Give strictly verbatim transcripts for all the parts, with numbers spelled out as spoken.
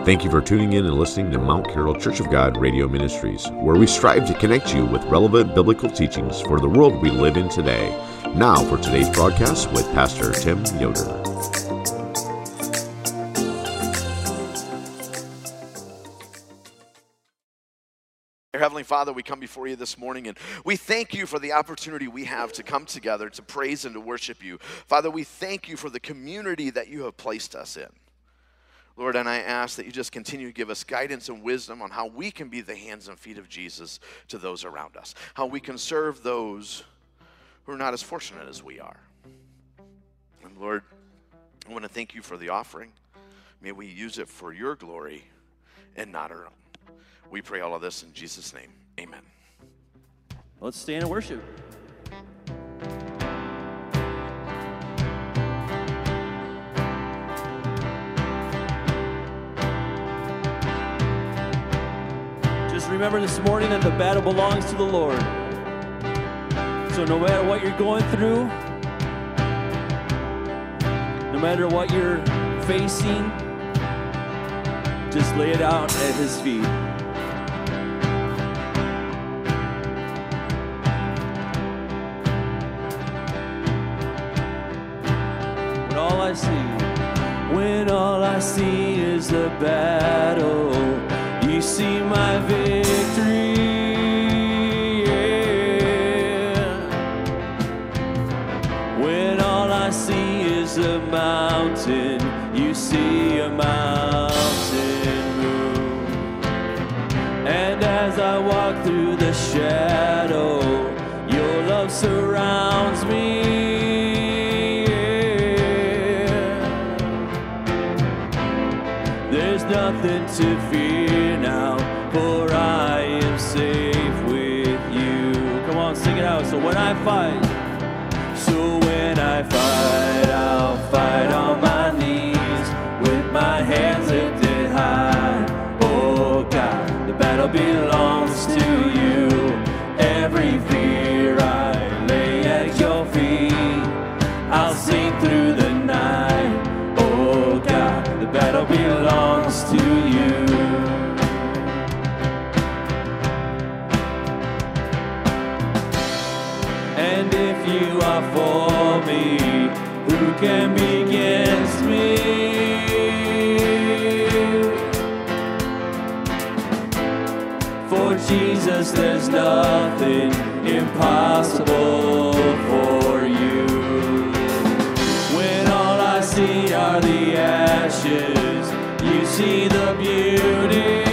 Thank you for tuning in and listening to Mount Carroll Church of God Radio Ministries, where we strive to connect you with relevant biblical teachings for the world we live in today. Now for today's broadcast with Pastor Tim Yoder. Heavenly Father, we come before you this morning and we thank you for the opportunity we have to come together to praise and to worship you. Father, we thank you for the community that you have placed us in. Lord, and I ask that you just continue to give us guidance and wisdom on how we can be the hands and feet of Jesus to those around us, how we can serve those who are not as fortunate as we are. And Lord, I want to thank you for the offering. May we use it for your glory and not our own. We pray all of this in Jesus' name. Amen. Let's stand and worship. Just remember this morning that the battle belongs to the Lord. So no matter what you're going through, no matter what you're facing, just lay it out at his feet. When all I see, when all I see is a battle, you see my victory. Yeah. When all I see is a mountain, you see a mountain move. And as I walk through the shadow, your love surrounds me. Yeah. There's nothing to fear now, for I am safe with you. Come on, sing it out. So when I fight, so when I fight, I'll fight on my knees with my hands lifted high. Oh God, the battle belongs to you. Every fear I lay at your feet. I'll sing through the night. Oh God, the battle belongs to you. And if you are for me, who can be against me? For Jesus, there's nothing impossible for you. When all I see are the ashes, you see the beauty.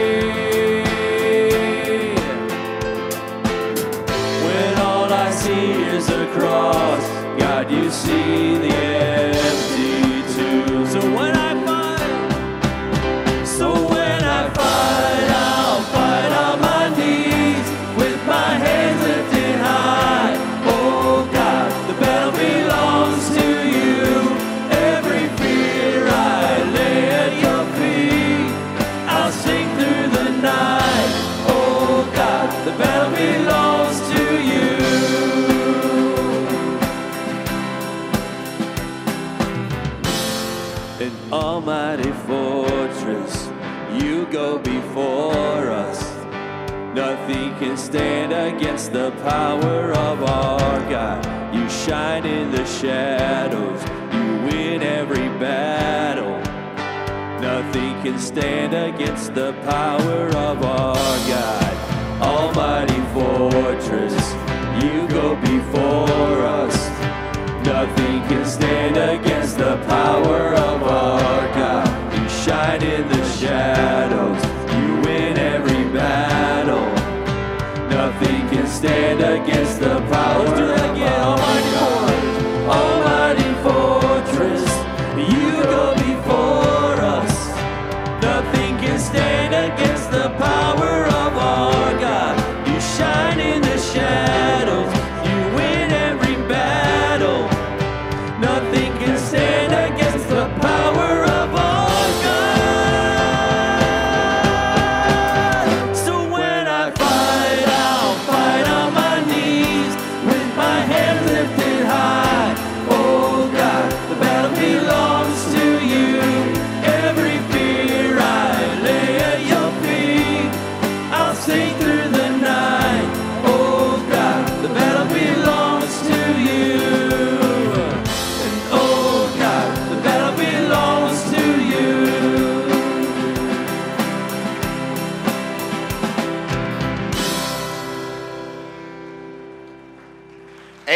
When all I see is a cross, God, you see the empty tomb. So when I fight, so when I fight, I'll fight on my knees with my hands lifted high. Oh God, the battle belongs to you. Every fear I lay at your feet. I'll sing through the night. Oh God, the battle belongs to you. An almighty fortress, you go before us. Nothing can stand against the power of our God. You shine in the shadows, you win every battle. Nothing can stand against the power of our God. Almighty fortress, you go before us. Nothing can stand against the power of our God. You shine in the shadows, you win every battle. Nothing can stand against the power of our God. Almighty fortress, you go before us. Nothing can stand against the power of our God. You shine in the shadows, you win every battle. Nothing can stand against the power of our God. So when I fight, I'll fight on my knees with my hands lifted high. Oh God, the battle belongs to you.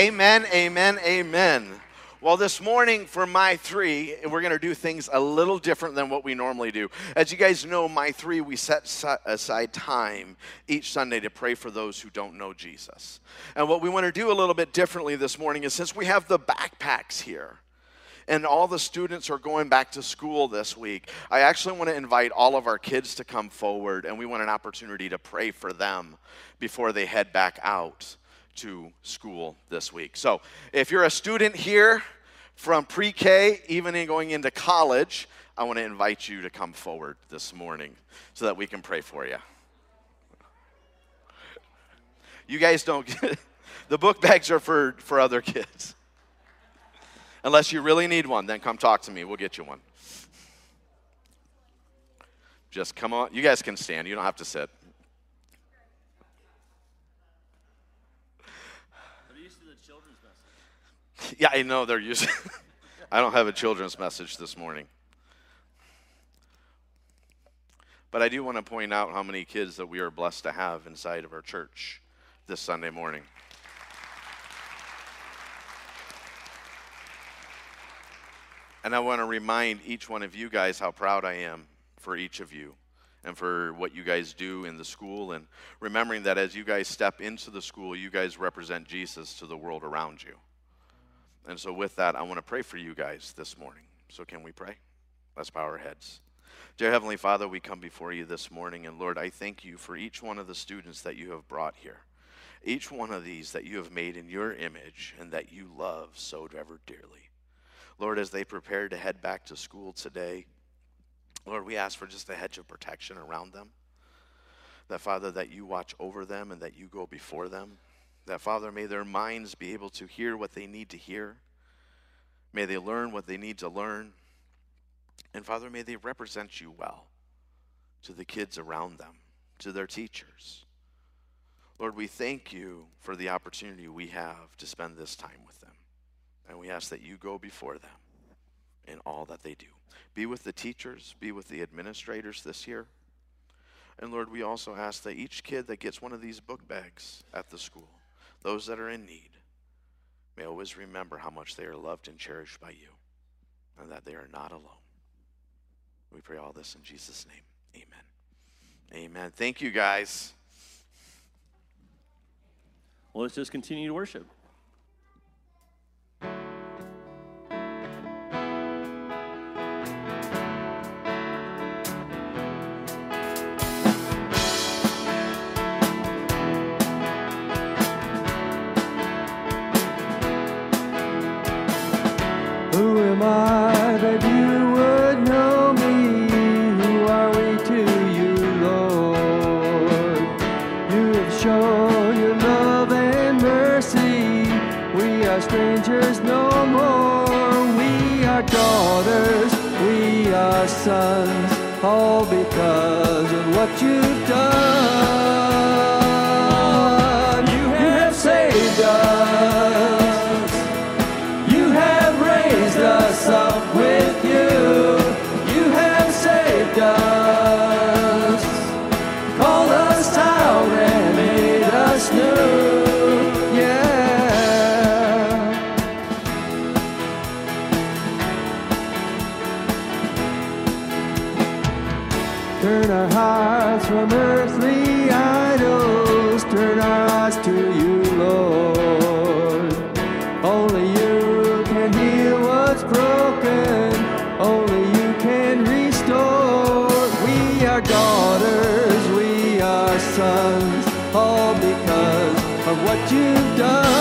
Amen, amen, amen. Well, this morning for My Three, we're going to do things a little different than what we normally do. As you guys know, My Three, we set aside time each Sunday to pray for those who don't know Jesus. And what we want to do a little bit differently this morning is, since we have the backpacks here, and all the students are going back to school this week, I actually want to invite all of our kids to come forward, and we want an opportunity to pray for them before they head back out to school this week. So if you're a student here from pre-K, even in going into college, I want to invite you to come forward this morning so that we can pray for you. You guys don't get the book bags are for, for other kids. Unless you really need one, then come talk to me. We'll get you one. Just come on. You guys can stand. You don't have to sit. They're used to the children's message. Yeah, I know they're used. I don't have a children's message this morning. But I do want to point out how many kids that we are blessed to have inside of our church this Sunday morning. And I want to remind each one of you guys how proud I am for each of you and for what you guys do in the school, and remembering that as you guys step into the school, you guys represent Jesus to the world around you. And so with that, I want to pray for you guys this morning. So can we pray? Let's bow our heads. Dear Heavenly Father, we come before you this morning, and Lord, I thank you for each one of the students that you have brought here. Each one of these that you have made in your image and that you love so ever dearly. Lord, as they prepare to head back to school today, Lord, we ask for just a hedge of protection around them. That, Father, that you watch over them and that you go before them. That, Father, may their minds be able to hear what they need to hear. May they learn what they need to learn. And, Father, may they represent you well to the kids around them, to their teachers. Lord, we thank you for the opportunity we have to spend this time with them. And we ask that you go before them in all that they do. Be with the teachers, be with the administrators this year. And Lord, we also ask that each kid that gets one of these book bags at the school, those that are in need, may always remember how much they are loved and cherished by you, and that they are not alone. We pray all this in Jesus' name. Amen. Amen. Thank you, guys. Well, let's just continue to worship. Who am I that you would know me? Who are we to you, Lord? You have shown your love and mercy. We are strangers no more. We are daughters, we are sons, all because of what you've done. You have saved us. Us up with you. You have saved us, called us out and made us new. Yeah. Turn our hearts from earthly idols, turn our eyes to you, Lord. Only you can heal what's broken, only you can restore. We are daughters, we are sons, all because of what you've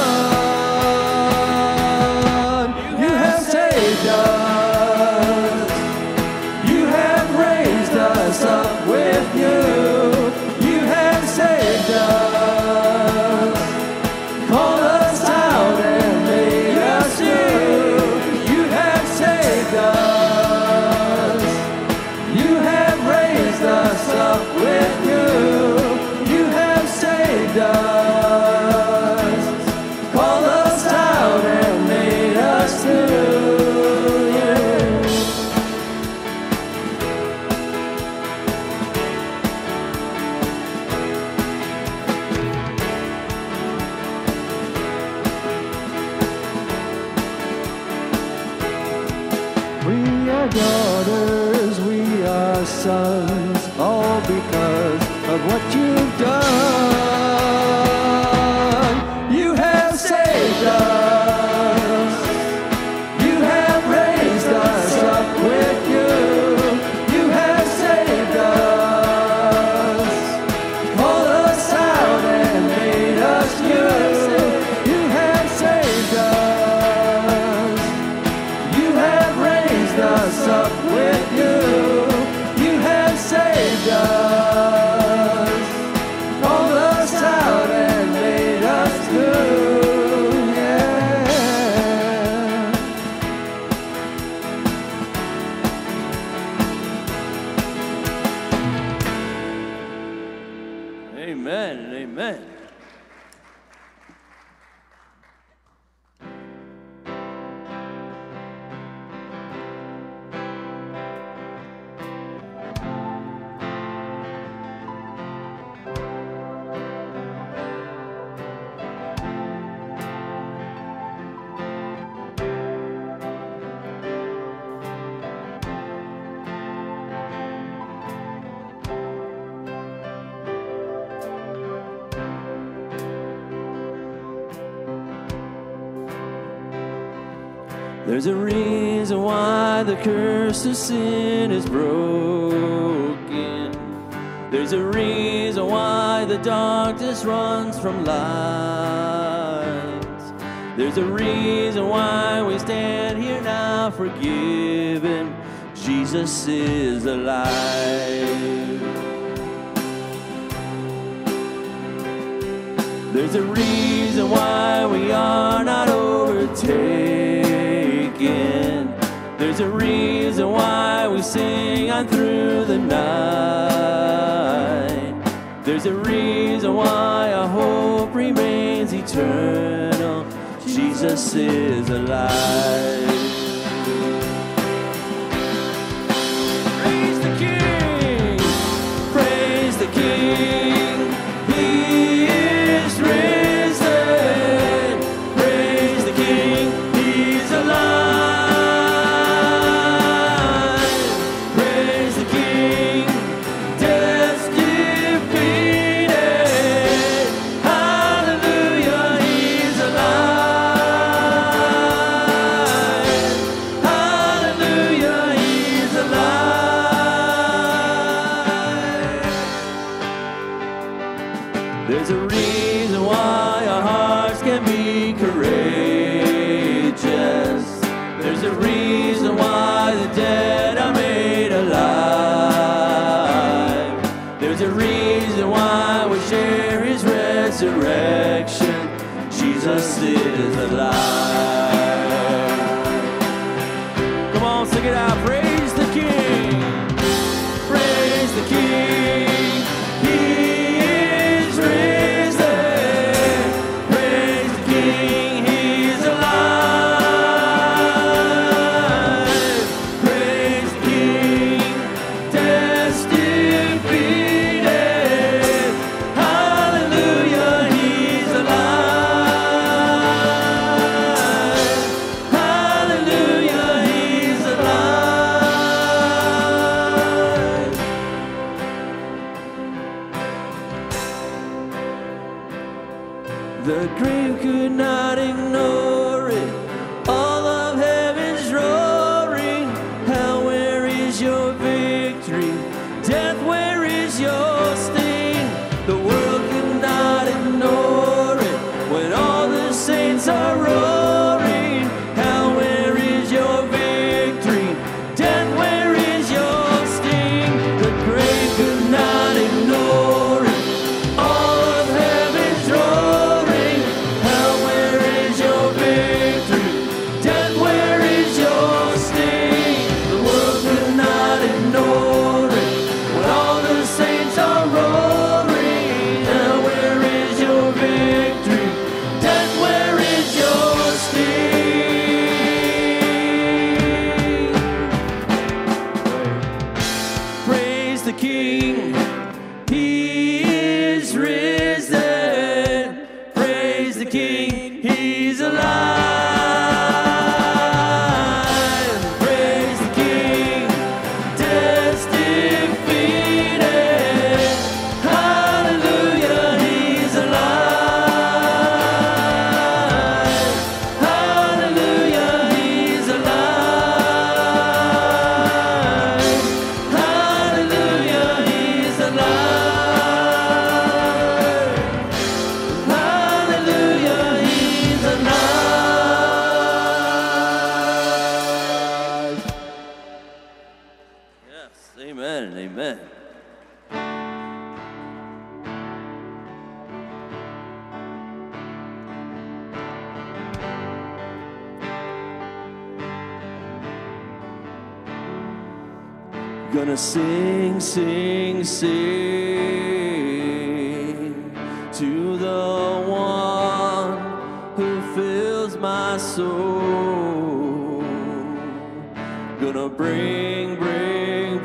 done. You have saved us, you have raised us up with you. You have saved us, called us out and made us new. You have saved us, you have raised us up with you. You have saved us, called daughters, we are sons, all because of what you've done. You have saved us. You have raised us up with you. You have saved us. Called us out and made us new. You have saved us. You have raised us up with you. You have saved us. Called us out and made us new. Yeah. Amen and amen. There's a reason why the curse of sin is broken. There's a reason why the darkness runs from light. There's a reason why we stand here now forgiven. Jesus is alive. There's a reason why we are not overtaken. There's a reason why we sing on through the night. There's a reason why our hope remains eternal. Jesus is alive. Praise the King! Praise the King! He is risen! Praise the King! He's alive! There's a reason why our hearts can be courageous. There's a reason why the dead are made alive. There's a reason why we share his resurrection. Jesus is alive. Come on, sing it out. Praise the King. Praise the King. The grave could not ignore it. All of heaven's roaring. Hell, where is your victory? Death, where is your sting? The world could not ignore it when all the saints are roaring. Hell, where is your victory? Death, where is your sting? The grave could not ignore it. All of heaven's roaring. Hell, where is your victory? Death, where is your sting? The world could not ignore it when all the saints are roaring. Hell, where is your victory? Death, where is your sting? Praise the King. He is risen. Praise the King. He's alive. Praise the King. Yes, amen, amen. Gonna sing, sing, sing to the one who fills my soul. Gonna bring, bring,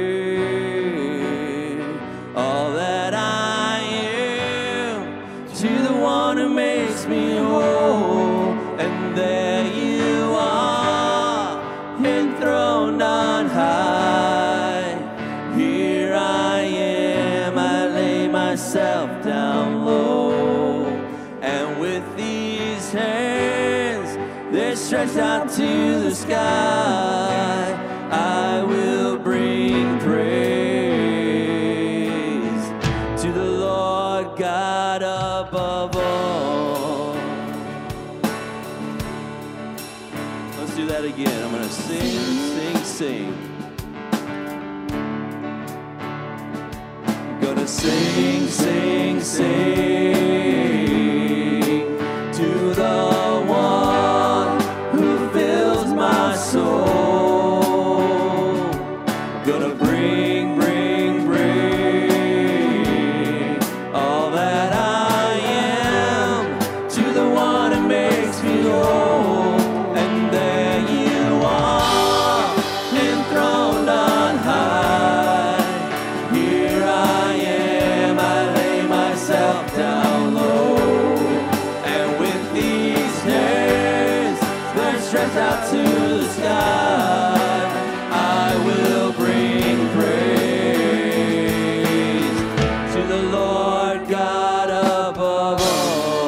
bring all that I am to the one who makes me whole. And there you are, enthroned on high. Here I am, I lay myself down low, and with these hands, they're stretched out to the sky, I will bring praise to the Lord God above all. Let's do that again. I'm gonna sing, sing, sing. Gonna sing, sing, sing to the one who fills my soul. Gonna bring, bring, bring all that I am to the one who makes me whole. And there you are, enthroned on high. Here I am, I lay myself down low, and with these hands they're stretched out to the sky, I will bring praise to the Lord God above all.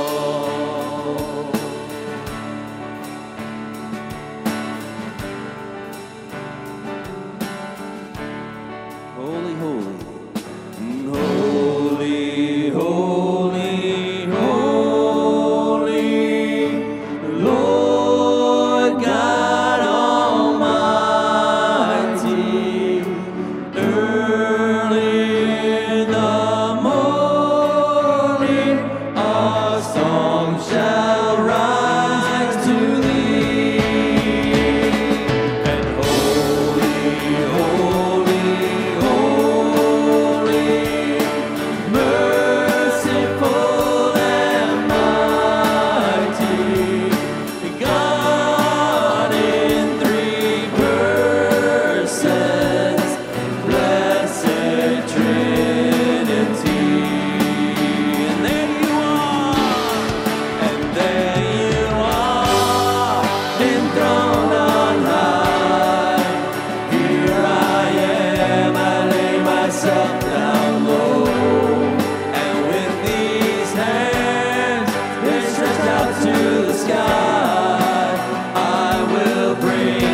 Holy, holy, holy, holy, holy, Lord God Almighty. Early in the morning, our song shall rise to thee. And holy, holy, holy, merciful and mighty, God in three persons, blessed Trinity. And there you are, and there you are, enthroned on high. Here I am, I lay myself down low, and with these hands, they're stretched out to the sky, I will bring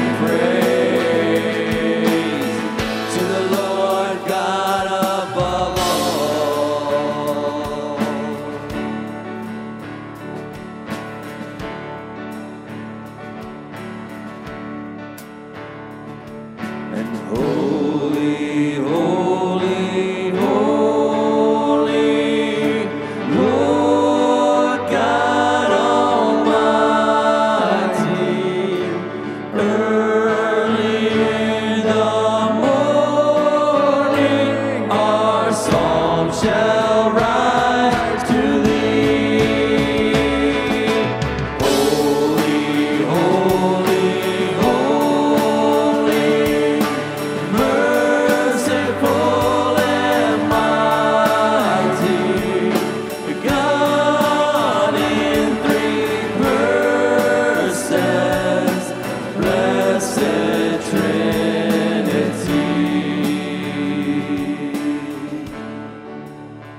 praise to the Lord God above all. And holy, holy, holy, Lord God Almighty. Early in the morning, our song shall rise to thee. Holy, holy, holy, merciful and mighty, God in three persons, blessed Trinity.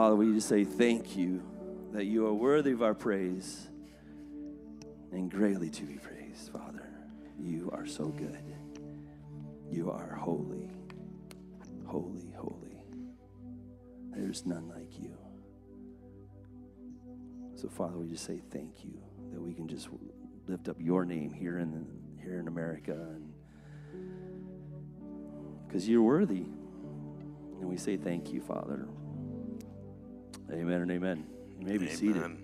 Father, we just say thank you that you are worthy of our praise and greatly to be praised, Father. You are so good. You are holy, holy, holy. There's none like you. So, Father, we just say thank you that we can just lift up your name here in the, here in America, and because you're worthy. And we say thank you, Father. Amen and amen. You may be Amen. seated.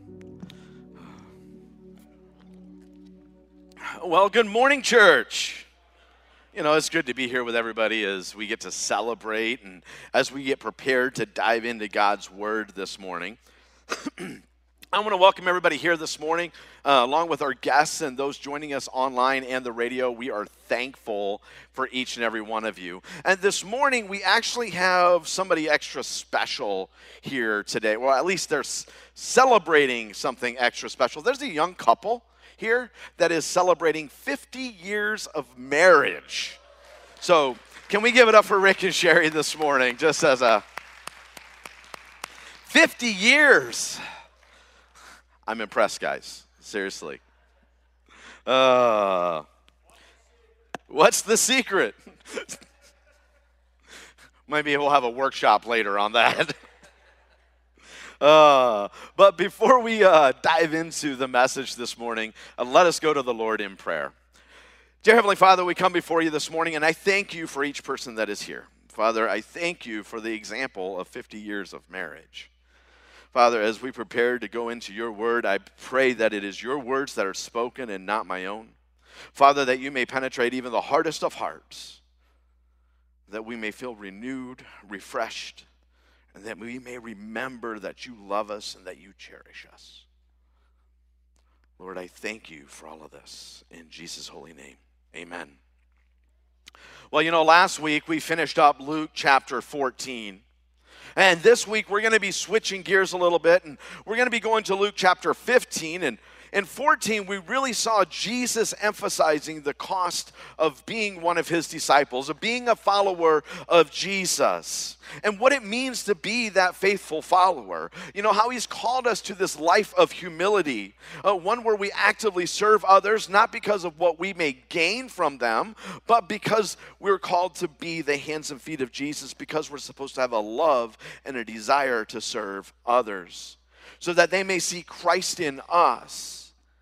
Well, good morning, church. You know, it's good to be here with everybody as we get to celebrate and as we get prepared to dive into God's Word this morning. I want to welcome everybody here this morning, uh, along with our guests and those joining us online and the radio. We are thankful for each and every one of you. And this morning, we actually have somebody extra special here today. Well, at least they're s- celebrating something extra special. There's a young couple here that is celebrating fifty years of marriage. So can we give it up for Rick and Sherry this morning, just as a fifty years. I'm impressed, guys. Seriously. Uh, what's the secret? Maybe we'll have a workshop later on that. uh, but before we uh, dive into the message this morning, uh, let us go to the Lord in prayer. Dear Heavenly Father, we come before you this morning, and I thank you for each person that is here. Father, I thank you for the example of fifty years of marriage. Father, as we prepare to go into your word, I pray that it is your words that are spoken and not my own. Father, that you may penetrate even the hardest of hearts, that we may feel renewed, refreshed, and that we may remember that you love us and that you cherish us. Lord, I thank you for all of this. In Jesus' holy name, amen. Well, you know, last week we finished up Luke chapter fourteen. And this week, we're going to be switching gears a little bit, and we're going to be going to Luke chapter fifteen. And in fourteen, we really saw Jesus emphasizing the cost of being one of his disciples, of being a follower of Jesus, and what it means to be that faithful follower. You know, how he's called us to this life of humility, uh, one where we actively serve others, not because of what we may gain from them, but because we're called to be the hands and feet of Jesus, because we're supposed to have a love and a desire to serve others, so that they may see Christ in us,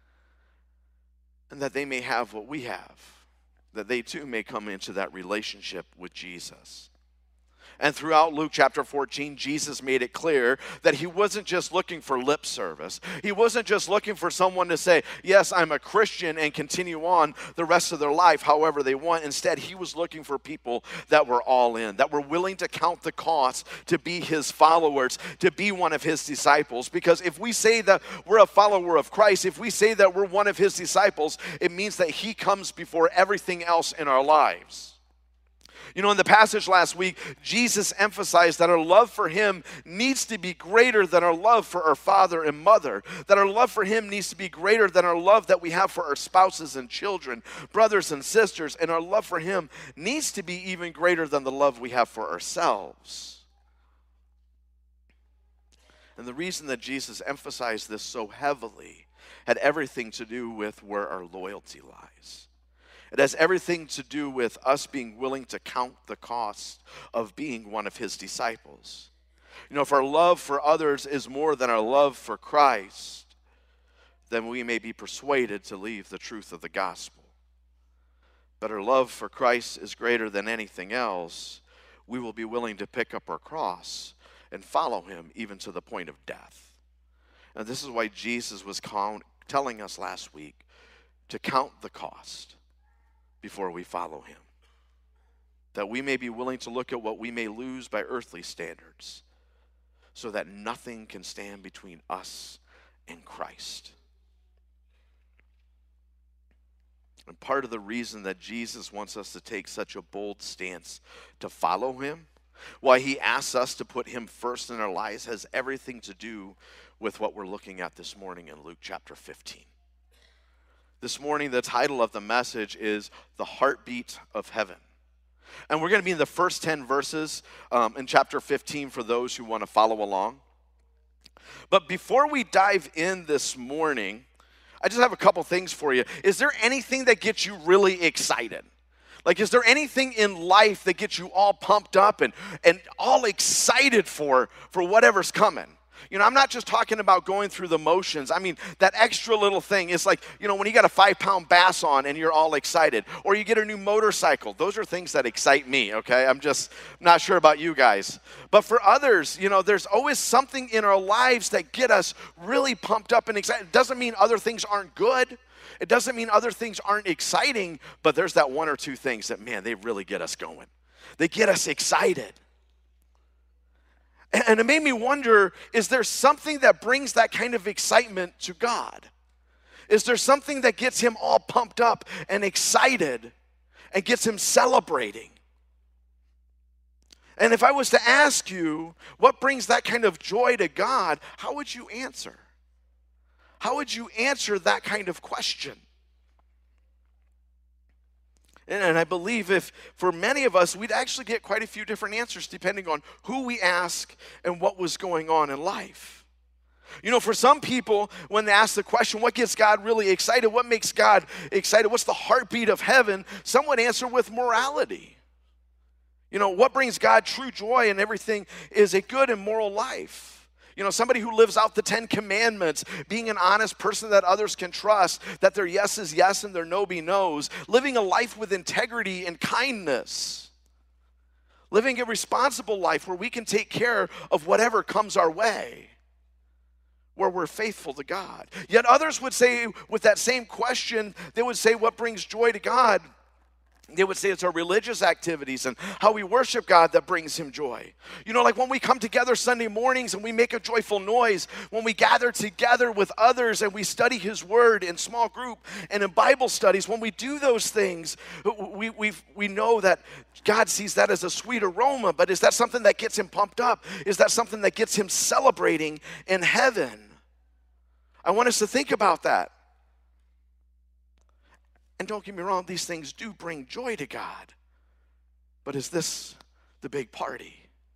and that they may have what we have, that they too may come into that relationship with Jesus. And throughout Luke chapter fourteen, Jesus made it clear that he wasn't just looking for lip service. He wasn't just looking for someone to say, yes, I'm a Christian, and continue on the rest of their life however they want. Instead, he was looking for people that were all in, that were willing to count the cost to be his followers, to be one of his disciples. Because if we say that we're a follower of Christ, if we say that we're one of his disciples, it means that he comes before everything else in our lives. You know, in the passage last week, Jesus emphasized that our love for him needs to be greater than our love for our father and mother, that our love for him needs to be greater than our love that we have for our spouses and children, brothers and sisters, and our love for him needs to be even greater than the love we have for ourselves. And the reason that Jesus emphasized this so heavily had everything to do with where our loyalty lies. It has everything to do with us being willing to count the cost of being one of his disciples. You know, if our love for others is more than our love for Christ, then we may be persuaded to leave the truth of the gospel. But our love for Christ is greater than anything else. We will be willing to pick up our cross and follow him even to the point of death. And this is why Jesus was count, telling us last week to count the cost before we follow him, that we may be willing to look at what we may lose by earthly standards, so that nothing can stand between us and Christ. And part of the reason that Jesus wants us to take such a bold stance to follow him, why he asks us to put him first in our lives, has everything to do with what we're looking at this morning in Luke chapter fifteen. This morning, the title of the message is The Heartbeat of Heaven. And we're going to be in the first ten verses um, in chapter fifteen for those who want to follow along. But before we dive in this morning, I just have a couple things for you. Is there anything that gets you really excited? Like, is there anything in life that gets you all pumped up and, and all excited for, for whatever's coming? You know, I'm not just talking about going through the motions. I mean, that extra little thing is like, you know, when you got a five-pound bass on and you're all excited, or you get a new motorcycle. Those are things that excite me, okay? I'm just not sure about you guys. But for others, you know, there's always something in our lives that get us really pumped up and excited. It doesn't mean other things aren't good. It doesn't mean other things aren't exciting, but there's that one or two things that, man, they really get us going. They get us excited. And it made me wonder, is there something that brings that kind of excitement to God? Is there something that gets him all pumped up and excited and gets him celebrating? And if I was to ask you, what brings that kind of joy to God, how would you answer? How would you answer that kind of question? And I believe if, for many of us, we'd actually get quite a few different answers depending on who we ask and what was going on in life. You know, for some people, when they ask the question, what gets God really excited? What makes God excited? What's the heartbeat of heaven? Some would answer with morality. You know, what brings God true joy and everything is a good and moral life. You know, somebody who lives out the Ten Commandments, being an honest person that others can trust, that their yes is yes and their no be no's, living a life with integrity and kindness, living a responsible life where we can take care of whatever comes our way, where we're faithful to God. Yet others would say, with that same question, they would say, what brings joy to God? They would say it's our religious activities and how we worship God that brings him joy. You know, like when we come together Sunday mornings and we make a joyful noise, when we gather together with others and we study his word in small group and in Bible studies, when we do those things, we, we, we know that God sees that as a sweet aroma, but is that something that gets him pumped up? Is that something that gets him celebrating in heaven? I want us to think about that. And don't get me wrong, these things do bring joy to God. But is this the big party?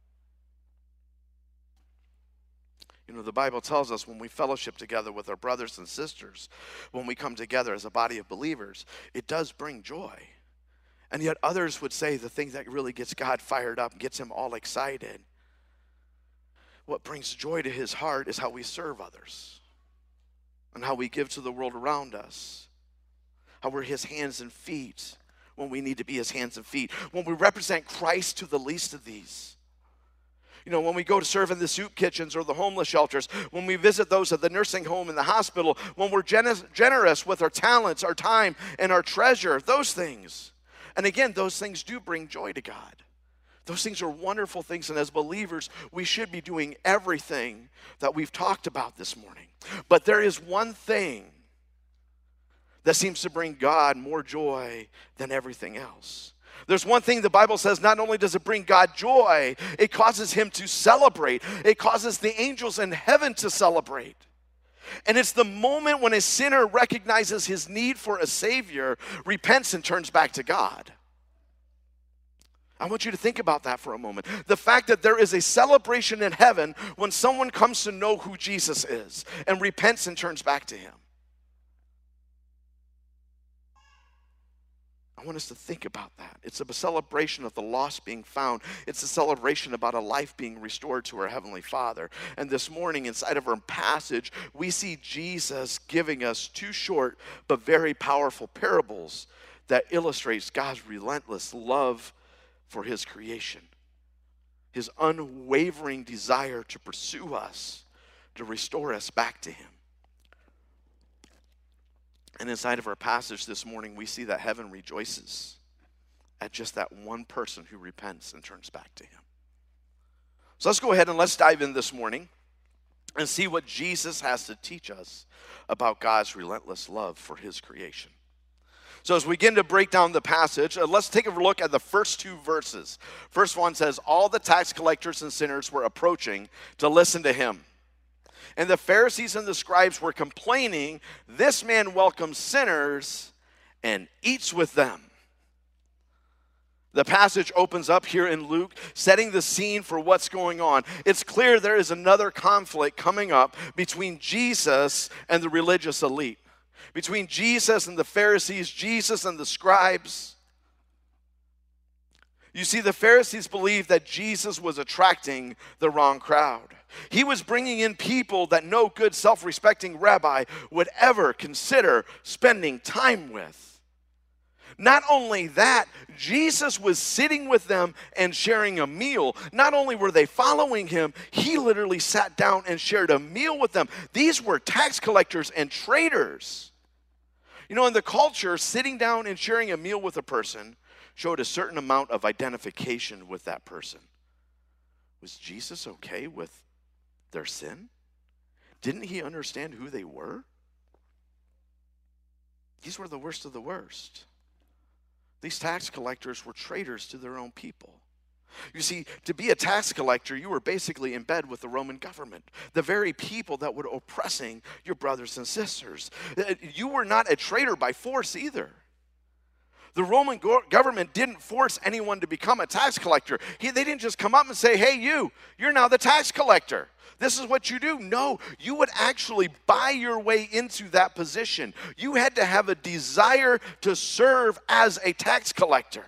You know, the Bible tells us when we fellowship together with our brothers and sisters, when we come together as a body of believers, it does bring joy. And yet others would say the thing that really gets God fired up, gets him all excited, what brings joy to his heart is how we serve others and how we give to the world around us. How we're his hands and feet when we need to be his hands and feet. When we represent Christ to the least of these. You know, when we go to serve in the soup kitchens or the homeless shelters, when we visit those at the nursing home and the hospital, when we're generous, generous with our talents, our time, and our treasure, those things. And again, those things do bring joy to God. Those things are wonderful things, and as believers, we should be doing everything that we've talked about this morning. But there is one thing that seems to bring God more joy than everything else. There's one thing the Bible says, not only does it bring God joy, it causes him to celebrate. It causes the angels in heaven to celebrate. And it's the moment when a sinner recognizes his need for a Savior, repents, and turns back to God. I want you to think about that for a moment. The fact that there is a celebration in heaven when someone comes to know who Jesus is and repents and turns back to him. I want us to think about that. It's a celebration of the lost being found. It's a celebration about a life being restored to our Heavenly Father. And this morning, inside of our passage, we see Jesus giving us two short but very powerful parables that illustrates God's relentless love for his creation, his unwavering desire to pursue us, to restore us back to him. And inside of our passage this morning, we see that heaven rejoices at just that one person who repents and turns back to him. So let's go ahead and let's dive in this morning and see what Jesus has to teach us about God's relentless love for his creation. So as we begin to break down the passage, uh, let's take a look at the first two verses. First one says, all the tax collectors and sinners were approaching to listen to him. And the Pharisees and the scribes were complaining, this man welcomes sinners and eats with them. The passage opens up here in Luke, setting the scene for what's going on. It's clear there is another conflict coming up between Jesus and the religious elite, between Jesus and the Pharisees, Jesus and the scribes. You see, the Pharisees believed that Jesus was attracting the wrong crowd. He was bringing in people that no good, self-respecting rabbi would ever consider spending time with. Not only that, Jesus was sitting with them and sharing a meal. Not only were they following him, he literally sat down and shared a meal with them. These were tax collectors and traders. You know, in the culture, sitting down and sharing a meal with a person showed a certain amount of identification with that person. Was Jesus okay with their sin? Didn't he understand who they were? These were the worst of the worst. These tax collectors were traitors to their own people. You see, to be a tax collector, you were basically in bed with the Roman government, the very people that were oppressing your brothers and sisters. You were not a traitor by force either. The Roman go- government didn't force anyone to become a tax collector. He, they didn't just come up and say, hey, you, you're now the tax collector. This is what you do. No, you would actually buy your way into that position. You had to have a desire to serve as a tax collector.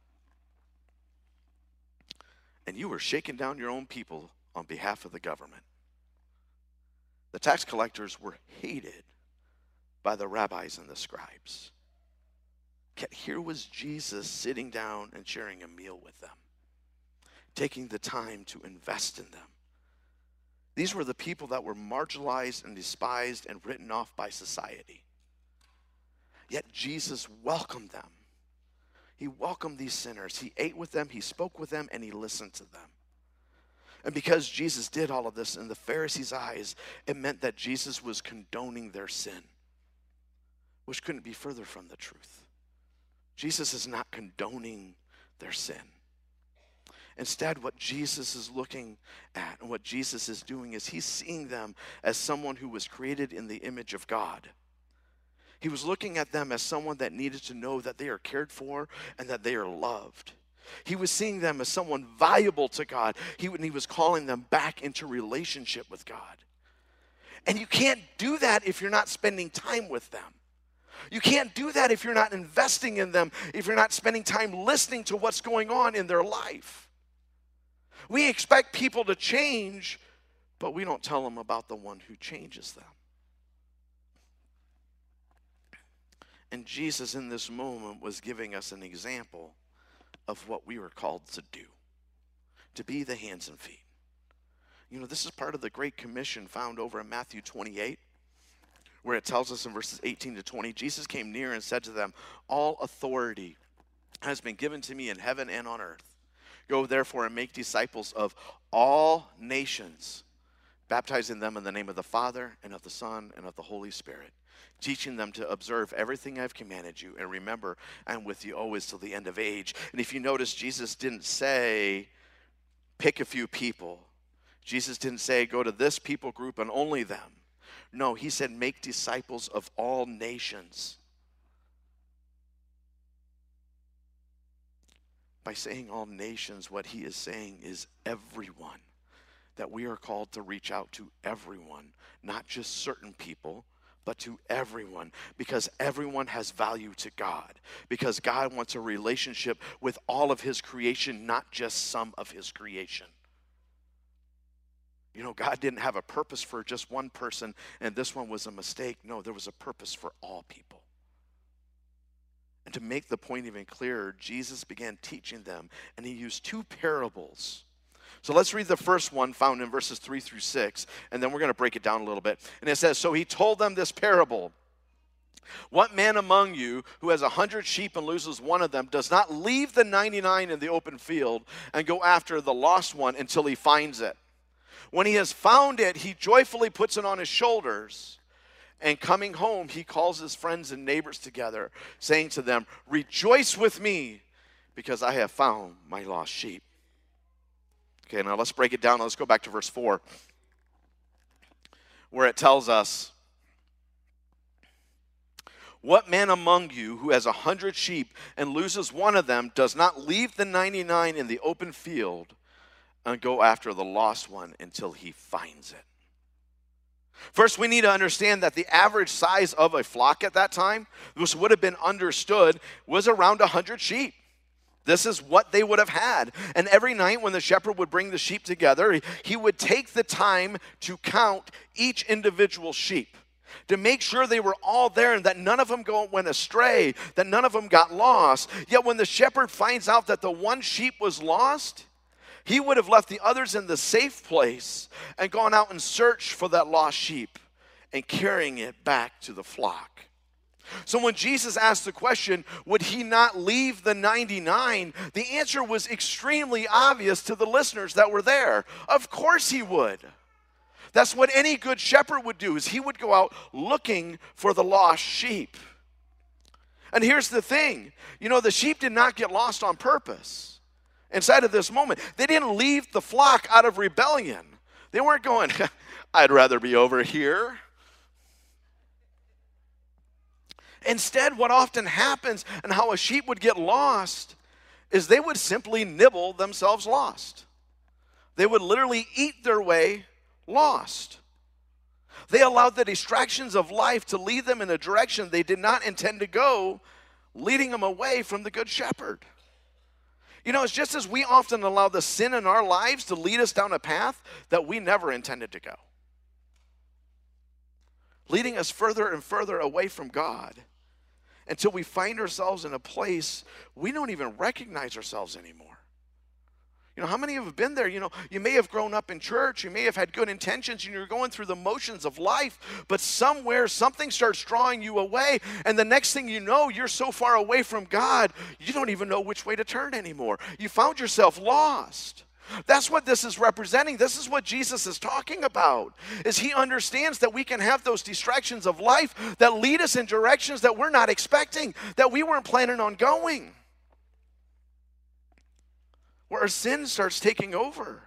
And you were shaking down your own people on behalf of the government. The tax collectors were hated by the rabbis and the scribes. Yet here was Jesus sitting down and sharing a meal with them, taking the time to invest in them. These were the people that were marginalized and despised and written off by society. Yet Jesus welcomed them. He welcomed these sinners. He ate with them, he spoke with them, and he listened to them. And because Jesus did all of this in the Pharisees' eyes, it meant that Jesus was condoning their sin, which couldn't be further from the truth. Jesus is not condoning their sin. Instead, what Jesus is looking at and what Jesus is doing is he's seeing them as someone who was created in the image of God. He was looking at them as someone that needed to know that they are cared for and that they are loved. He was seeing them as someone valuable to God. He, he was calling them back into relationship with God. And you can't do that if you're not spending time with them. You can't do that if you're not investing in them, if you're not spending time listening to what's going on in their life. We expect people to change, but we don't tell them about the one who changes them. And Jesus in this moment was giving us an example of what we were called to do, to be the hands and feet. You know, this is part of the Great Commission found over in Matthew twenty-eight, where it tells us in verses eighteen to twenty, Jesus came near and said to them, all authority has been given to me in heaven and on earth. Go therefore and make disciples of all nations, baptizing them in the name of the Father and of the Son and of the Holy Spirit, teaching them to observe everything I've commanded you. And remember, I'm with you always till the end of age. And if you notice, Jesus didn't say, pick a few people. Jesus didn't say, go to this people group and only them. No, he said, make disciples of all nations. By saying all nations, what he is saying is everyone, that we are called to reach out to everyone, not just certain people, but to everyone, because everyone has value to God, because God wants a relationship with all of his creation, not just some of his creation. You know, God didn't have a purpose for just one person, and this one was a mistake. No, there was a purpose for all people. And to make the point even clearer, Jesus began teaching them, and he used two parables. So let's read the first one found in verses three through six, and then we're going to break it down a little bit. And it says, so he told them this parable. What man among you who has a hundred sheep and loses one of them does not leave the ninety-nine in the open field and go after the lost one until he finds it? When he has found it, he joyfully puts it on his shoulders. And coming home, he calls his friends and neighbors together, saying to them, rejoice with me, because I have found my lost sheep. Okay, now let's break it down. Let's go back to verse four, where it tells us, What man among you who has a hundred sheep and loses one of them does not leave the ninety-nine in the open field and go after the lost one until he finds it? First, we need to understand that the average size of a flock at that time, which would have been understood, was around one hundred sheep. This is what they would have had. And every night when the shepherd would bring the sheep together, he would take the time to count each individual sheep, to make sure they were all there and that none of them go, went astray, that none of them got lost. Yet when the shepherd finds out that the one sheep was lost, he would have left the others in the safe place and gone out and searched for that lost sheep and carrying it back to the flock. So when Jesus asked the question, would he not leave the ninety-nine? The answer was extremely obvious to the listeners that were there. Of course he would. That's what any good shepherd would do, is he would go out looking for the lost sheep. And here's the thing, you know, the sheep did not get lost on purpose. Inside of this moment, they didn't leave the flock out of rebellion. They weren't going, I'd rather be over here. Instead, what often happens and how a sheep would get lost is they would simply nibble themselves lost. They would literally eat their way lost. They allowed the distractions of life to lead them in a direction they did not intend to go, leading them away from the Good Shepherd. You know, it's just as we often allow the sin in our lives to lead us down a path that we never intended to go, leading us further and further away from God until we find ourselves in a place we don't even recognize ourselves anymore. You know, how many of you have been there? You know, you may have grown up in church, you may have had good intentions, and you're going through the motions of life, but somewhere something starts drawing you away, and the next thing you know, you're so far away from God, you don't even know which way to turn anymore. You found yourself lost. That's what this is representing. This is what Jesus is talking about, is he understands that we can have those distractions of life that lead us in directions that we're not expecting, that we weren't planning on going, where our sin starts taking over.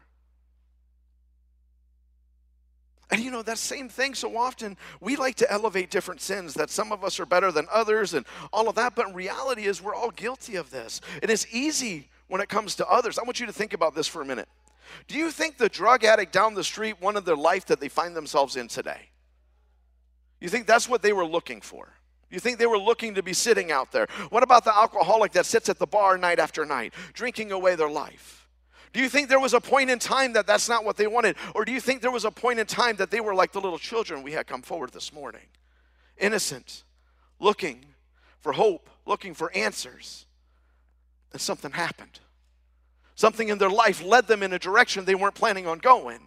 And you know, that same thing, so often we like to elevate different sins, that some of us are better than others and all of that, but in reality is we're all guilty of this. It is easy when it comes to others. I want you to think about this for a minute. Do you think the drug addict down the street wanted their life that they find themselves in today? You think that's what they were looking for? You think they were looking to be sitting out there? What about the alcoholic that sits at the bar night after night, drinking away their life? Do you think there was a point in time that that's not what they wanted? Or do you think there was a point in time that they were like the little children we had come forward this morning? Innocent, looking for hope, looking for answers. And something happened. Something in their life led them in a direction they weren't planning on going. Do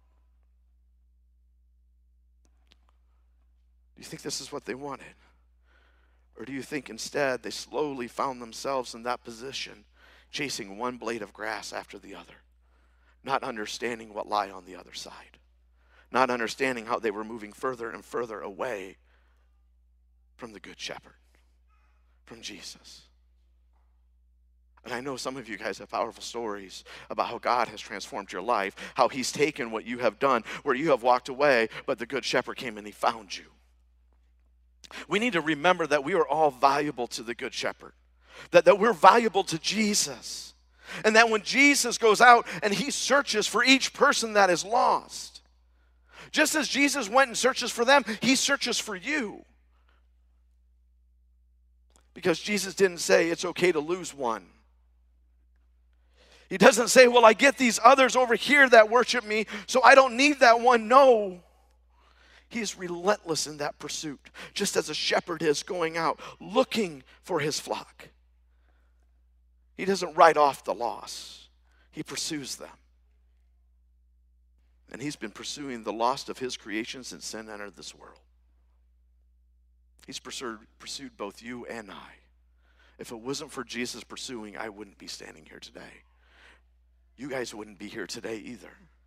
you think this is what they wanted? Or do you think instead they slowly found themselves in that position, chasing one blade of grass after the other, not understanding what lay on the other side, not understanding how they were moving further and further away from the Good Shepherd, from Jesus? And I know some of you guys have powerful stories about how God has transformed your life, how he's taken what you have done, where you have walked away, but the Good Shepherd came and he found you. We need to remember that we are all valuable to the Good Shepherd, that, that we're valuable to Jesus, and that when Jesus goes out and he searches for each person that is lost, just as Jesus went and searches for them, he searches for you. Because Jesus didn't say it's okay to lose one. He doesn't say, well, I get these others over here that worship me, so I don't need that one. No. He is relentless in that pursuit, just as a shepherd is going out looking for his flock. He doesn't write off the loss. He pursues them. And he's been pursuing the lost of his creation since sin entered this world. He's pursued, pursued both you and I. If it wasn't for Jesus pursuing, I wouldn't be standing here today. You guys wouldn't be here today either.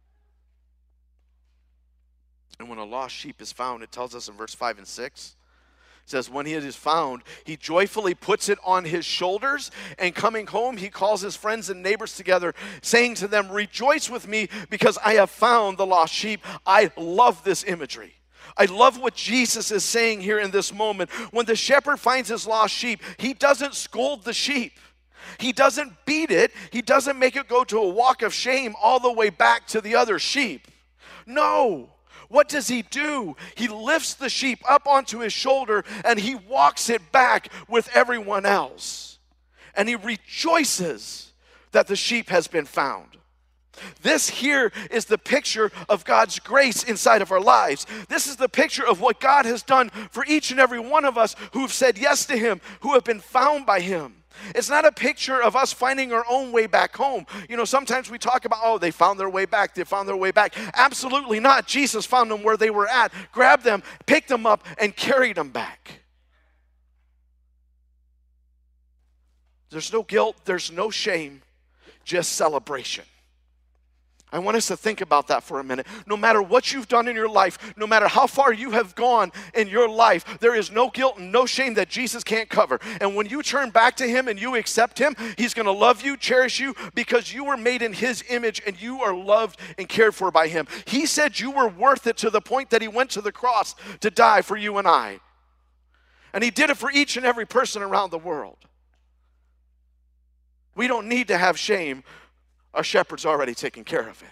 And when a lost sheep is found, it tells us in verse five and six, it says, when he is found, he joyfully puts it on his shoulders, and coming home, he calls his friends and neighbors together, saying to them, rejoice with me because I have found the lost sheep. I love this imagery. I love what Jesus is saying here in this moment. When the shepherd finds his lost sheep, he doesn't scold the sheep. He doesn't beat it. He doesn't make it go to a walk of shame all the way back to the other sheep. No. What does he do? He lifts the sheep up onto his shoulder and he walks it back with everyone else. And he rejoices that the sheep has been found. This here is the picture of God's grace inside of our lives. This is the picture of what God has done for each and every one of us who have said yes to him, who have been found by him. It's not a picture of us finding our own way back home. You know, sometimes we talk about, oh, they found their way back, they found their way back. Absolutely not. Jesus found them where they were at, grabbed them, picked them up, and carried them back. There's no guilt, there's no shame, just celebration. I want us to think about that for a minute. No matter what you've done in your life, no matter how far you have gone in your life, there is no guilt and no shame that Jesus can't cover. And when you turn back to him and you accept him, he's going to love you, cherish you, because you were made in his image and you are loved and cared for by him. He said you were worth it to the point that he went to the cross to die for you and I. And he did it for each and every person around the world. We don't need to have shame. Our shepherd's already taken care of it.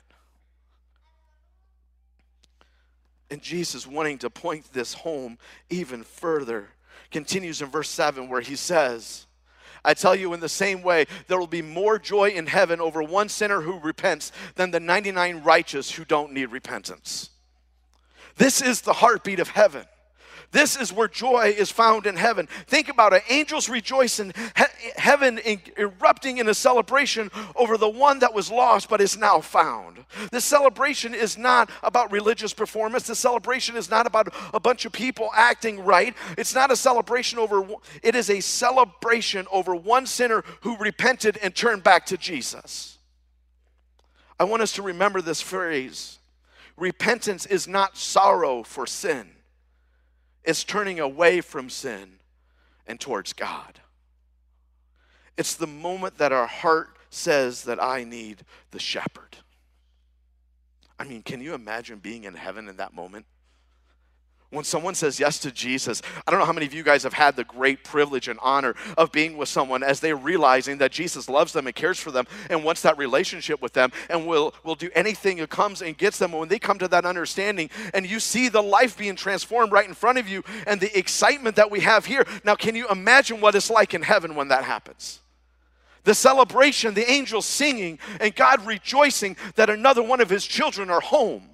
And Jesus, wanting to point this home even further, continues in verse seven where he says, I tell you, in the same way, there will be more joy in heaven over one sinner who repents than the ninety-nine righteous who don't need repentance. This is the heartbeat of heaven. This is where joy is found in heaven. Think about it. Angels rejoice in he- heaven in, erupting in a celebration over the one that was lost but is now found. This celebration is not about religious performance. The celebration is not about a bunch of people acting right. It's not a celebration over, it is a celebration over one sinner who repented and turned back to Jesus. I want us to remember this phrase. Repentance is not sorrow for sin. It's turning away from sin and towards God. It's the moment that our heart says that I need the shepherd. I mean, can you imagine being in heaven in that moment? When someone says yes to Jesus, I don't know how many of you guys have had the great privilege and honor of being with someone as they're realizing that Jesus loves them and cares for them and wants that relationship with them and will, will do anything that comes and gets them. And when they come to that understanding and you see the life being transformed right in front of you and the excitement that we have here. Now, can you imagine what it's like in heaven when that happens? The celebration, the angels singing, and God rejoicing that another one of his children are home.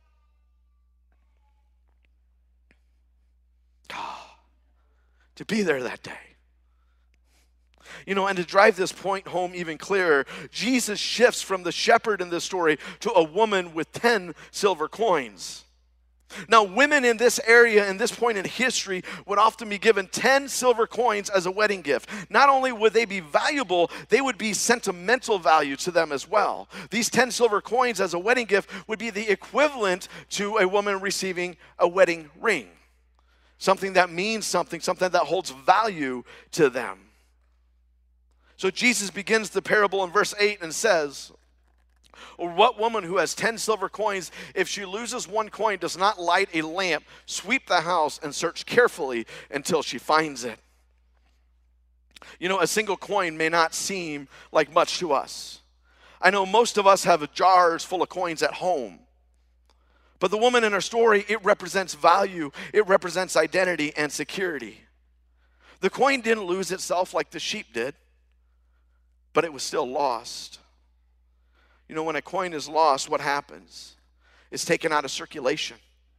To be there that day. You know, and to drive this point home even clearer, Jesus shifts from the shepherd in this story to a woman with ten silver coins. Now, women in this area, in this point in history, would often be given ten silver coins as a wedding gift. Not only would they be valuable, they would be sentimental value to them as well. These ten silver coins as a wedding gift would be the equivalent to a woman receiving a wedding ring. Something that means something, something that holds value to them. So Jesus begins the parable in verse eight and says, or what woman who has ten silver coins, if she loses one coin, does not light a lamp, sweep the house, and search carefully until she finds it? You know, a single coin may not seem like much to us. I know most of us have jars full of coins at home. But the woman in our story, it represents value, it represents identity and security. The coin didn't lose itself like the sheep did, but it was still lost. You know, when a coin is lost, what happens? It's taken out of circulation.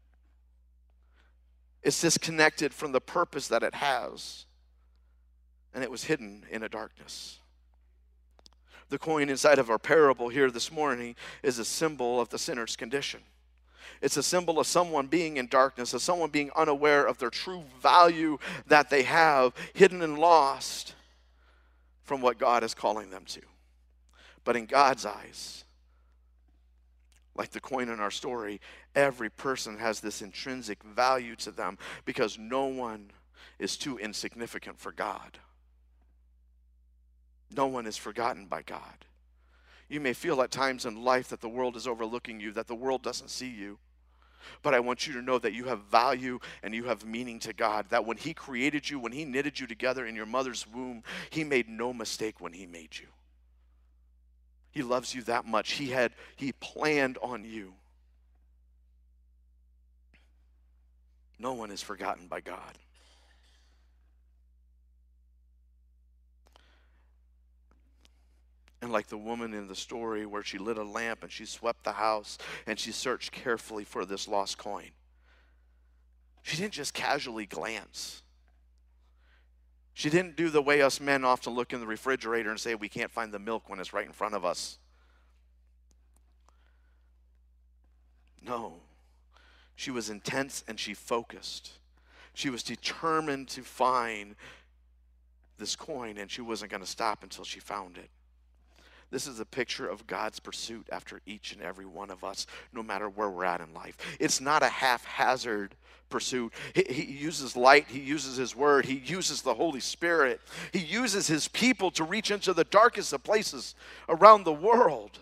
It's disconnected from the purpose that it has, and it was hidden in a darkness. The coin inside of our parable here this morning is a symbol of the sinner's condition. It's a symbol of someone being in darkness, of someone being unaware of their true value that they have, hidden and lost from what God is calling them to. But in God's eyes, like the coin in our story, every person has this intrinsic value to them because no one is too insignificant for God. No one is forgotten by God. You may feel at times in life that the world is overlooking you, that the world doesn't see you. But I want you to know that you have value and you have meaning to God. That when he created you, when he knitted you together in your mother's womb, he made no mistake when he made you. He loves you that much. He had, he planned on you. No one is forgotten by God. And like the woman in the story where she lit a lamp and she swept the house and she searched carefully for this lost coin. She didn't just casually glance. She didn't do the way us men often look in the refrigerator and say we can't find the milk when it's right in front of us. No. She was intense and she focused. She was determined to find this coin, and she wasn't going to stop until she found it. This is a picture of God's pursuit after each and every one of us, no matter where we're at in life. It's not a haphazard pursuit. He, he uses light. He uses his word. He uses the Holy Spirit. He uses his people to reach into the darkest of places around the world.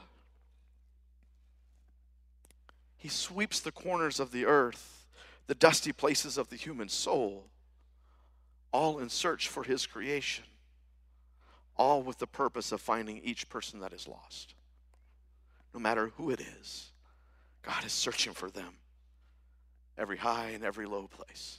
He sweeps the corners of the earth, the dusty places of the human soul, all in search for his creation. All with the purpose of finding each person that is lost. No matter who it is, God is searching for them. Every high and every low place.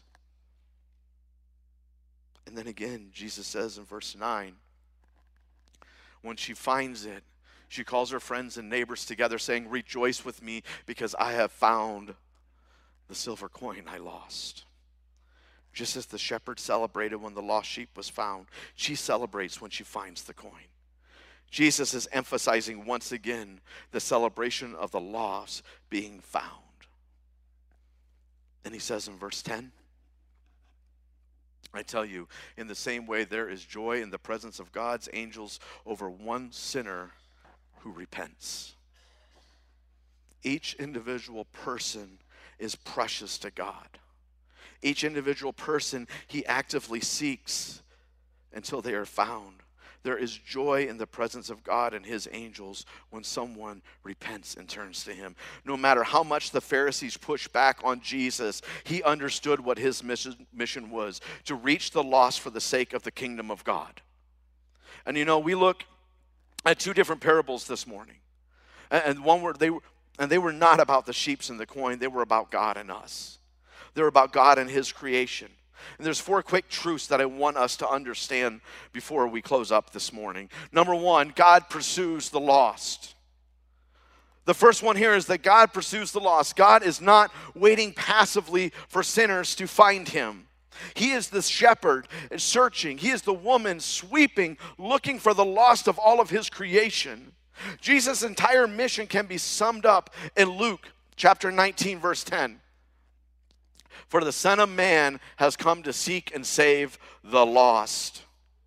And then again, Jesus says in verse nine, when she finds it, she calls her friends and neighbors together saying, "Rejoice with me because I have found the silver coin I lost." Just as the shepherd celebrated when the lost sheep was found, she celebrates when she finds the coin. Jesus is emphasizing once again the celebration of the lost being found. And he says in verse ten, I tell you, in the same way there is joy in the presence of God's angels over one sinner who repents. Each individual person is precious to God. Each individual person he actively seeks until they are found. There is joy in the presence of God and his angels when someone repents and turns to him. No matter how much the Pharisees pushed back on Jesus, he understood what his mission was, to reach the lost for the sake of the kingdom of God. And you know, we look at two different parables this morning. And one where they were, and they were not about the sheep and the coin, they were about God and us. They're about God and his creation. And there's four quick truths that I want us to understand before we close up this morning. Number one, God pursues the lost. The first one here is that God pursues the lost. God is not waiting passively for sinners to find him. He is the shepherd searching. He is the woman sweeping, looking for the lost of all of his creation. Jesus' entire mission can be summed up in Luke chapter nineteen, verse ten. For the Son of Man has come to seek and save the lost.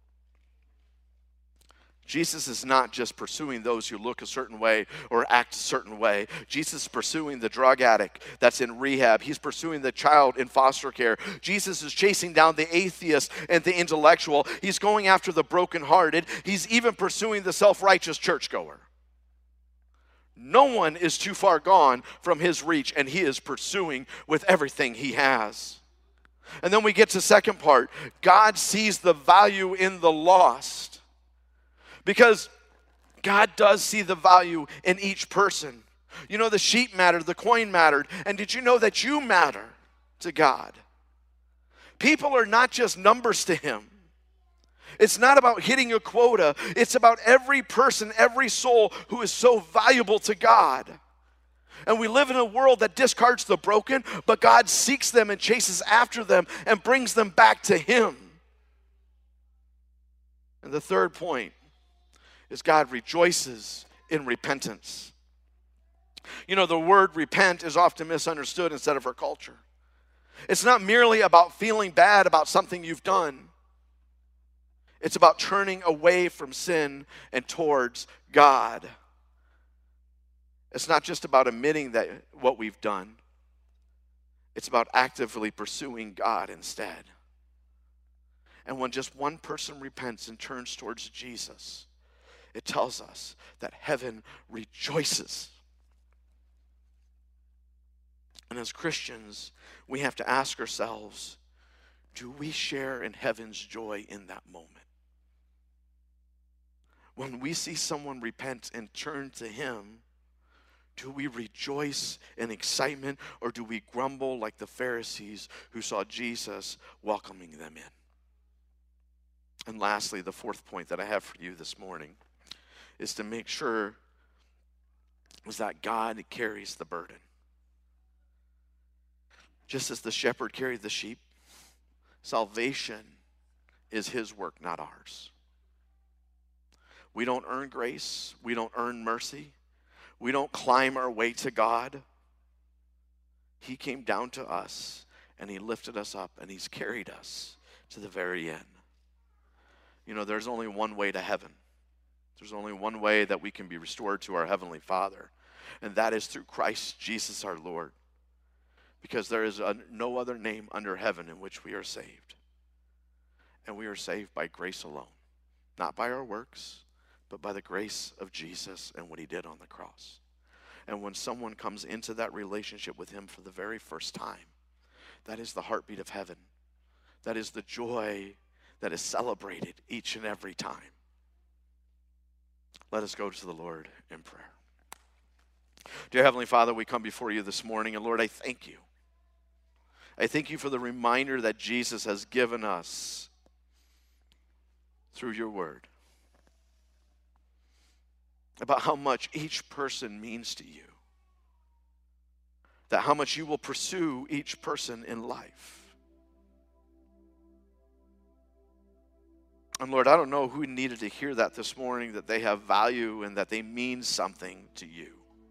Jesus is not just pursuing those who look a certain way or act a certain way. Jesus is pursuing the drug addict that's in rehab. He's pursuing the child in foster care. Jesus is chasing down the atheist and the intellectual. He's going after the brokenhearted. He's even pursuing the self-righteous churchgoer. No one is too far gone from his reach, and he is pursuing with everything he has. And then we get to the second part. God sees the value in the lost. Because God does see the value in each person. You know, the sheep mattered, the coin mattered, and did you know that you matter to God? People are not just numbers to him. It's not about hitting a quota. It's about every person, every soul who is so valuable to God. And we live in a world that discards the broken, but God seeks them and chases after them and brings them back to him. And the third point is God rejoices in repentance. You know, the word repent is often misunderstood instead of our culture. It's not merely about feeling bad about something you've done. It's about turning away from sin and towards God. It's not just about admitting that what we've done. It's about actively pursuing God instead. And when just one person repents and turns towards Jesus, it tells us that heaven rejoices. And as Christians, we have to ask ourselves, do we share in heaven's joy in that moment? When we see someone repent and turn to him, do we rejoice in excitement, or do we grumble like the Pharisees who saw Jesus welcoming them in? And lastly, the fourth point that I have for you this morning is to make sure is that God carries the burden. Just as the shepherd carried the sheep, salvation is his work, not ours. We don't earn grace. We don't earn mercy. We don't climb our way to God. He came down to us, and he lifted us up, and he's carried us to the very end. You know, there's only one way to heaven. There's only one way that we can be restored to our Heavenly Father, and that is through Christ Jesus our Lord. Because there is a, no other name under heaven in which we are saved. And we are saved by grace alone. Not by our works, but by the grace of Jesus and what he did on the cross. And when someone comes into that relationship with him for the very first time, that is the heartbeat of heaven. That is the joy that is celebrated each and every time. Let us go to the Lord in prayer. Dear Heavenly Father, we come before you this morning, and Lord, I thank you. I thank you for the reminder that Jesus has given us through your word about how much each person means to you, that how much you will pursue each person in life. And Lord, I don't know who needed to hear that this morning, that they have value and that they mean something to you.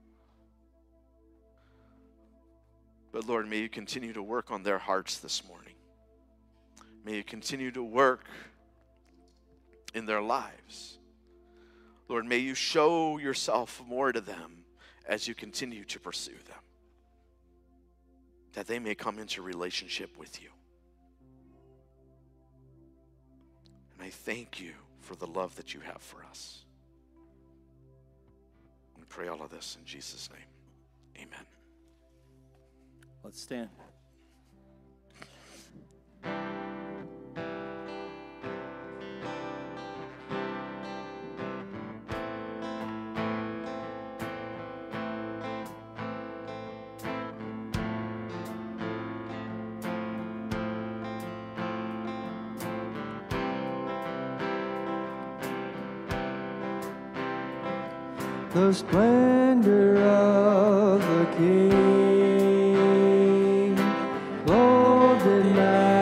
But Lord, may you continue to work on their hearts this morning. May you continue to work in their lives. Lord, may you show yourself more to them as you continue to pursue them, that they may come into relationship with you. And I thank you for the love that you have for us. We pray all of this in Jesus' name. Amen. Let's stand. The splendor of the King, clothed in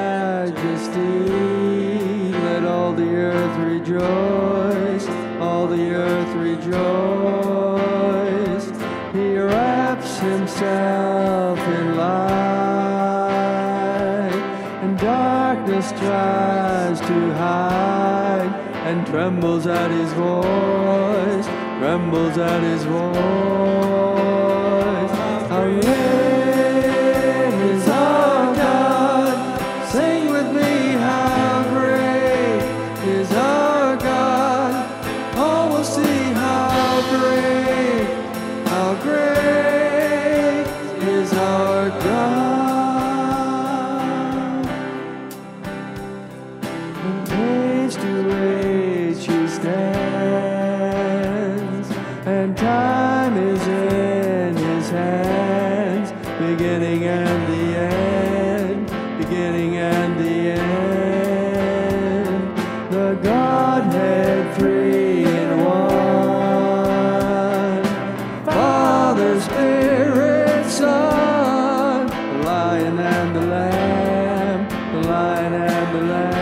majesty, let all the earth rejoice, all the earth rejoice. He wraps himself in light, and darkness tries to hide, and trembles at his voice, trembles at his voice. How great is our God? Sing with me, how great is our God? All will see how great, how great is our God. From age to age he stands, and time is in his hands, beginning and the end, beginning and the end. The Godhead three in one, Father, Spirit, Son, the Lion and the Lamb, the Lion and the Lamb.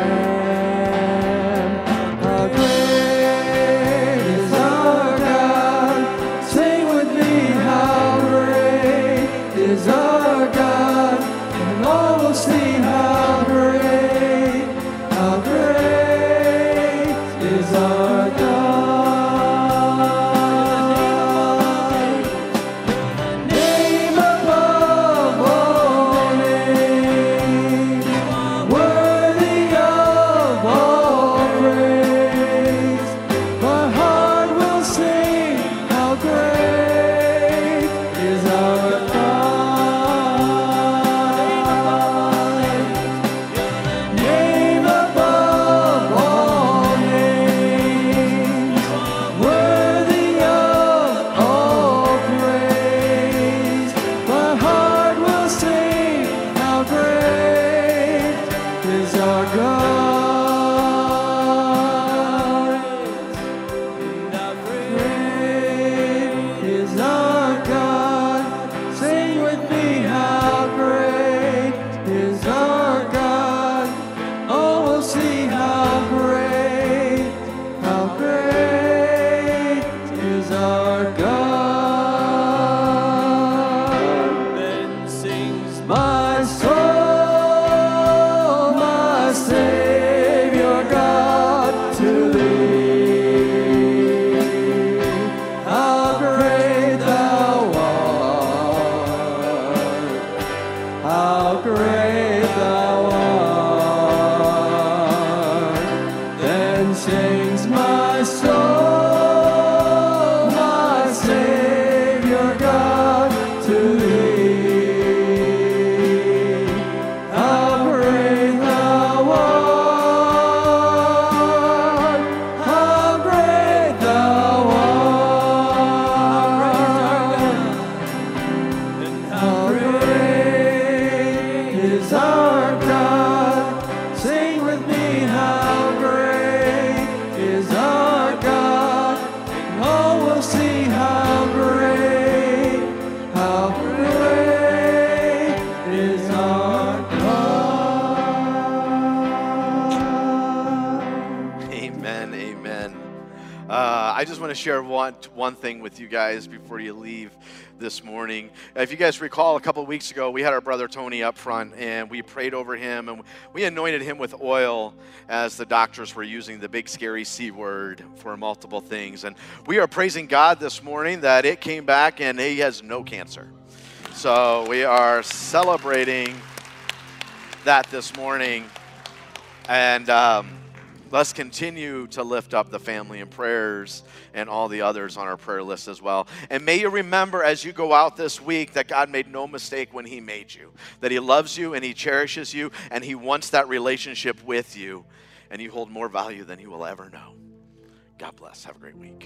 How great is our God? Sing with me, how great is our God? And all will see how great, how great is our God. The name above all names, worthy of all praise. My heart will sing, how great is our God. my soul, my Savior God, to Thee. How great Thou art! How great Thou art! Then sings my soul, my Savior God, to Thee. How great Thou art! How great Thou art! And how great is our God! Sing with me, how great is our God! And all will see how great, how great is our God. Amen, amen. Uh, I just want to share one, one thing with you guys before you leave this morning. If you guys recall, a couple of weeks ago, we had our brother Tony up front, and we prayed over him, and we anointed him with oil as the doctors were using the big scary C word for multiple things. And we are praising God this morning that it came back and he has no cancer. So we are celebrating that this morning. And um, let's continue to lift up the family in prayers and all the others on our prayer list as well. And may you remember as you go out this week that God made no mistake when he made you, that he loves you and he cherishes you and he wants that relationship with you, and you hold more value than you will ever know. God bless. Have a great week.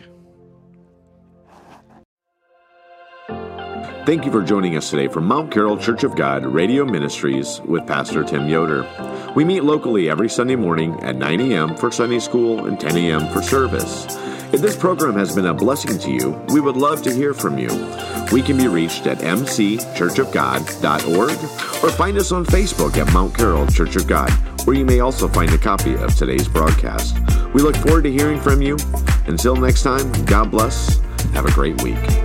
Thank you for joining us today from Mount Carroll Church of God Radio Ministries with Pastor Tim Yoder. We meet locally every Sunday morning at nine a.m. for Sunday school and ten a.m. for service. If this program has been a blessing to you, we would love to hear from you. We can be reached at m c church of god dot org or find us on Facebook at Mount Carroll Church of God, where you may also find a copy of today's broadcast. We look forward to hearing from you. Until next time, God bless. Have a great week.